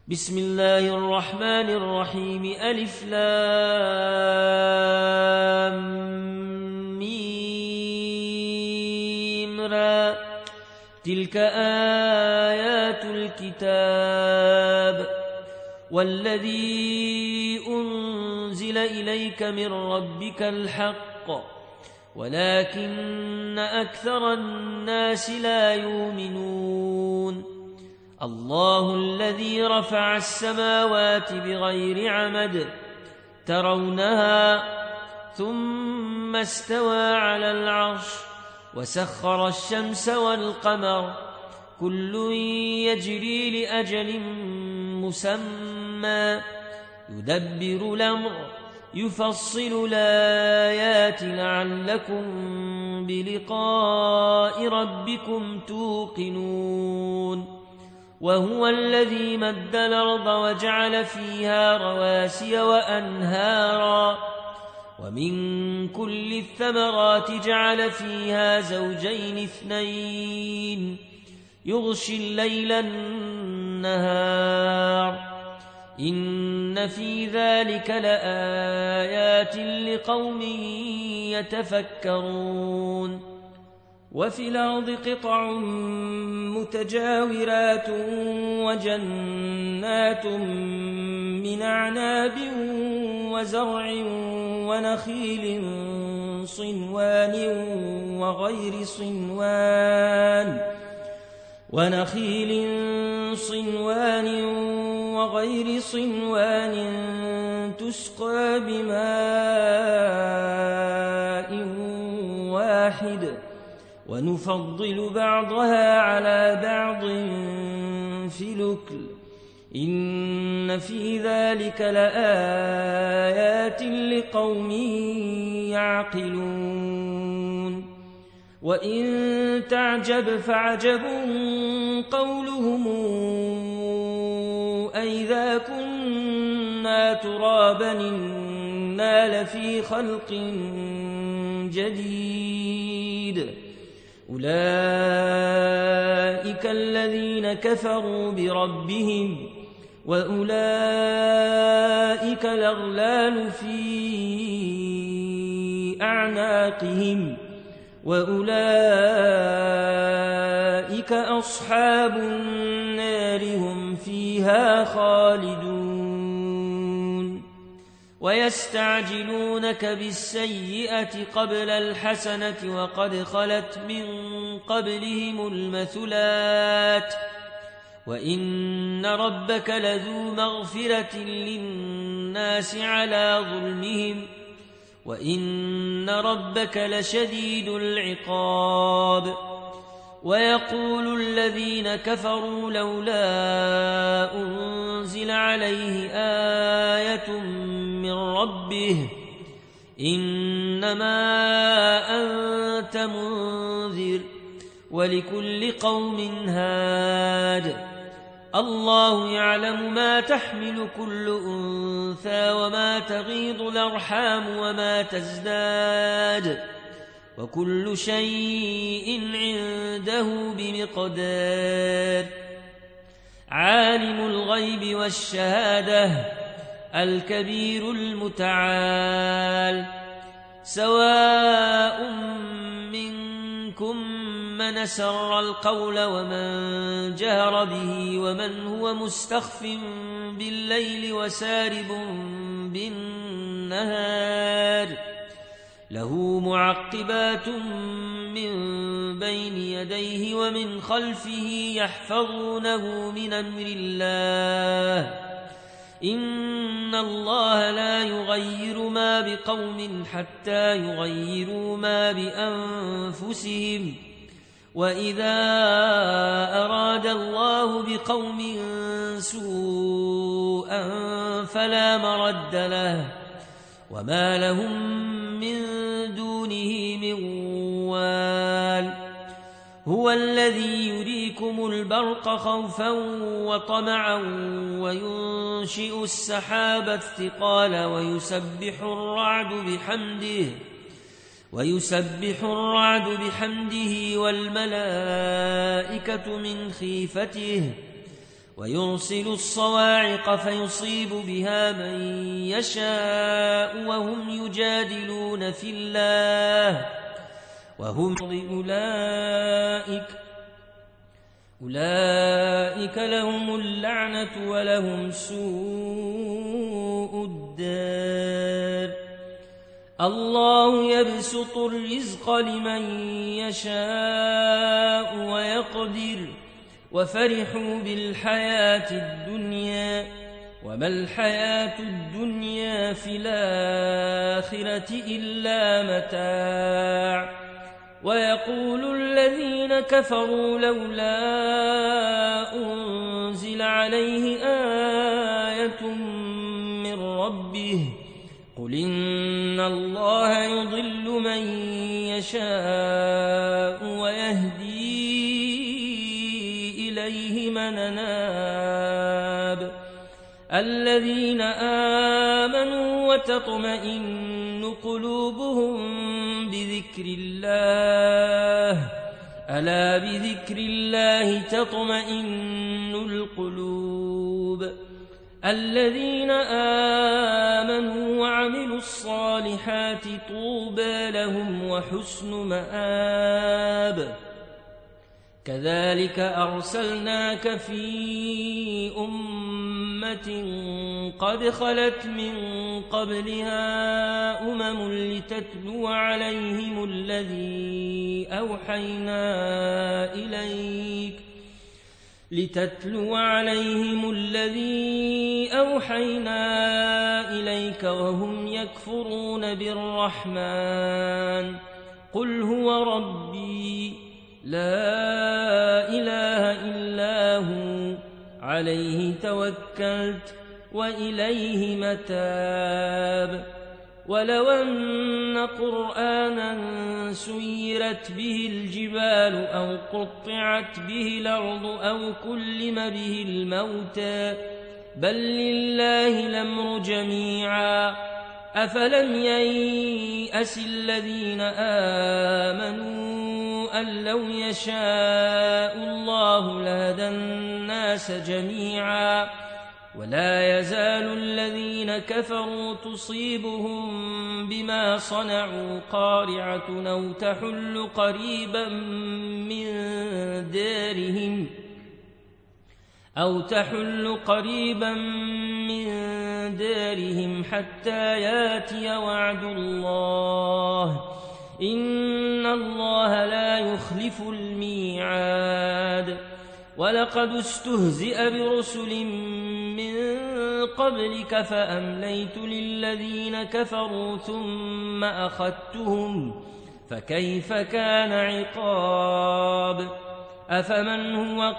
بسم الله الرحمن الرحيم ألف لام ميم را تلك آيات الكتاب والذي أنزل إليك من ربك الحق ولكن أكثر الناس لا يؤمنون الله الذي رفع السماوات بغير عمد ترونها ثم استوى على العرش وسخر الشمس والقمر كل يجري لأجل مسمى يدبر الأمر يفصل الآيات لعلكم بلقاء ربكم توقنون وهو الذي مد الأرض وجعل فيها رواسي وأنهارا ومن كل الثمرات جعل فيها زوجين اثنين يغشي الليل النهار إن في ذلك لآيات لقوم يتفكرون وفي الأرض قطع متجاورات وجنات من أعناب وزرع ونخيل صنوان وغير صنوان تسقى بماء واحد ونفضل بعضها على بعض في الأكل إن في ذلك لآيات لقوم يعقلون وإن تعجب فعجب قولهم أئذا كنا ترابا إنا لفي خلق جديد أولئك الذين كفروا بربهم وأولئك الأغلال في أعناقهم وأولئك أصحاب النار هم فيها خالدون ويستعجلونك بالسيئة قبل الحسنة وقد خلت من قبلهم المثلات وإن ربك لذو مغفرة للناس على ظلمهم وإن ربك لشديد العقاب ويقول الذين كفروا لولا أنزل عليه آية من ربه إنما أنت منذر ولكل قوم هاد الله يعلم ما تحمل كل أنثى وما تغيض الأرحام وما تزداد وكل شيء عنده بمقدار عالم الغيب والشهادة الكبير المتعال سواء منكم من أسر القول ومن جهر به ومن هو مستخف بالليل وسارب بالنهار له معقبات من بين يديه ومن خلفه يحفظونه من أمر الله إن الله لا يغير ما بقوم حتى يغيروا ما بأنفسهم وإذا أراد الله بقوم سوءا فلا مرد له وما لهم من دونه من وال هو الذي يريكم البرق خوفا وطمعا وينشئ السحاب الثقال ويسبح الرعد بحمده والملائكة من خيفته ويرسل الصواعق فيصيب بها من يشاء وهم يجادلون في الله وهم أولئك لهم اللعنة ولهم سوء الدار. الله يبسط الرزق لمن يشاء ويقدر وفرحوا بالحياة الدنيا وما الحياة الدنيا في الآخرة إلا متاع. ويقول الذين كفروا لولا أنزل عليه آية من ربه قل إن الله يضل من يشاء ويهدي إليه من أناب. الذين آمنوا وتطمئن قلوبهم بذكر الله ألا بذكر الله تطمئن القلوب. الذين آمنوا وعملوا الصالحات طوبى لهم وحسن مآب. كذلك أرسلناك في أمة قد خلت من قبلها لتتلو عليهم الذي أوحينا إليك وهم يكفرون بالرحمن قل هو ربي لا إله إلا هو عليه توكلت وإليه متاب. ولو أن قرآنا سيرت به الجبال أو قطعت به الأرض أو كلم به الموتى بل لله الأمر جميعا أفلم ييأس الذين آمنوا أن لو يشاء الله لهدى الناس جميعا ولا يزال الذين كفروا تصيبهم بما صنعوا قارعة أو تحل قريبا من دارهم حتى ياتي وعد الله إن الله لا يخلف الميعاد. ولقد استهزئ برسل من قبلك فأمليت للذين كفروا ثم أخذتهم فكيف كان عقاب. أفمن هو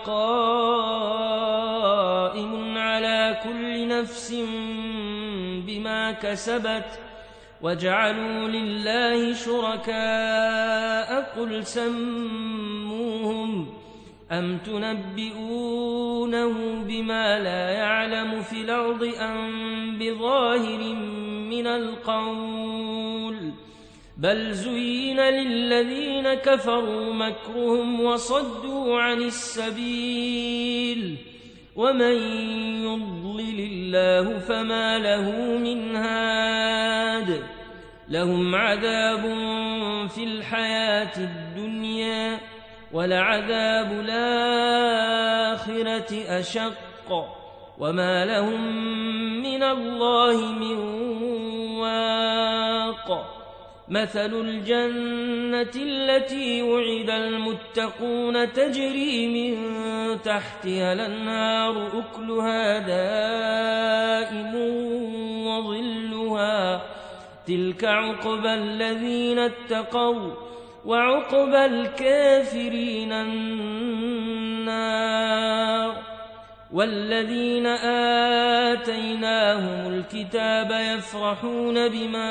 قائم على كل نفس بما كسبت وجعلوا لله شركاء قل سموهم أم تنبئونه بما لا يعلم في الأرض أم بظاهر من القول بل زين للذين كفروا مكرهم وصدوا عن السبيل ومن يضلل الله فما له من هاد. لهم عذاب في الحياة الدنيا ولعذاب الآخرة أشق وما لهم من الله من واق. مثل الجنة التي وعد المتقون تجري من تحتها الأنهار أكلها دائم وظلها تلك عقبى الذين اتقوا وعقبى الكافرين النار. والذين آتيناهم الكتاب يفرحون بما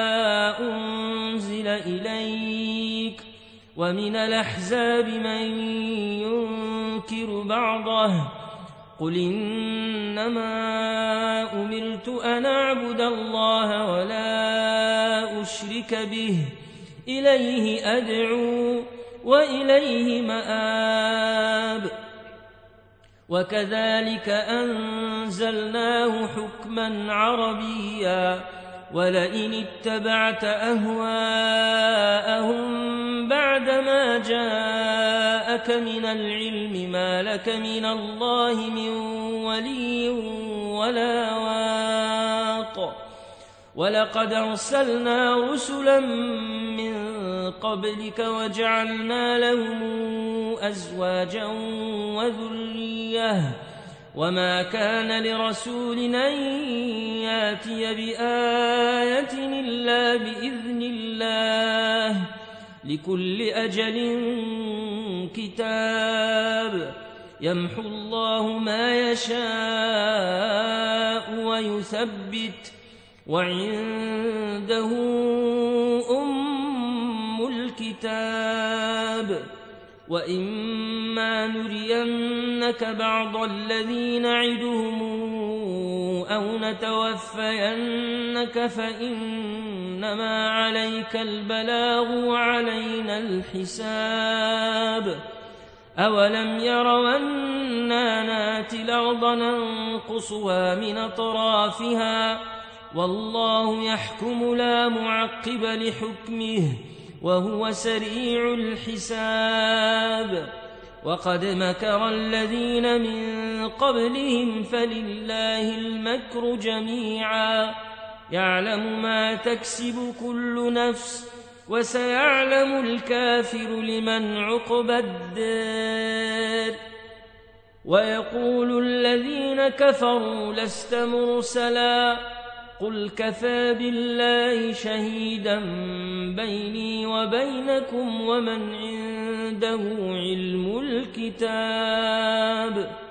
أنزل إليك ومن الأحزاب من ينكر بعضه قل إنما أمرت أن أعبد الله ولا أشرك به إليه أدعو وإليه مآب. وكذلك أنزلناه حكما عربيا ولئن اتبعت أهواءهم بعدما جاءك من العلم ما لك من الله من ولي ولا واق ولقد أرسلنا رسلا من قبلك وجعلنا لهم أزواجا وذرية وما كان لرسول أن ياتي بآية إلا بإذن الله لكل أجل كتاب يمحو الله ما يشاء ويثبت وعنده أم الكتاب وإما نرينك بعض الذي نعدهم أو نتوفينك فإنما عليك البلاغ وعلينا الحساب أولم يروا أنا ناتي الأرض ننقصها من أطرافها والله يحكم لا معقب لحكمه وهو سريع الحساب وقد مكر الذين من قبلهم فلله المكر جميعا يعلم ما تكسب كل نفس وسيعلم الكافر لمن عقبى الدار ويقول الذين كفروا لست مرسلا قل كفى بالله شهيدا بيني وبينكم ومن عنده علم الكتاب